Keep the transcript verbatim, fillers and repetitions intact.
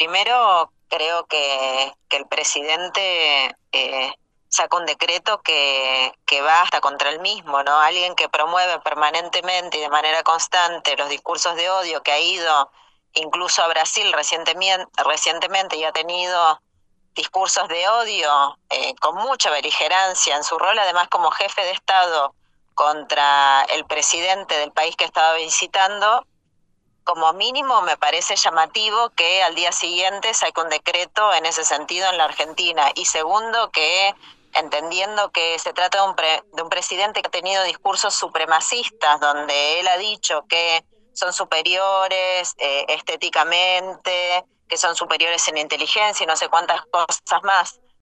primero creo que, que el presidente eh, saca un decreto que, que va hasta contra él mismo, ¿no? Alguien que promueve permanentemente y de manera constante los discursos de odio, que ha ido incluso a Brasil recientemente, recientemente y ha tenido discursos de odio eh, con mucha beligerancia en su rol, además como jefe de Estado contra el presidente del país que estaba visitando. Como mínimo me parece llamativo que al día siguiente saque un decreto en ese sentido en la Argentina. Y segundo, que entendiendo que se trata de un, pre, de un presidente que ha tenido discursos supremacistas, donde él ha dicho que son superiores eh, estéticamente, que son superiores en inteligencia y no sé cuántas cosas más,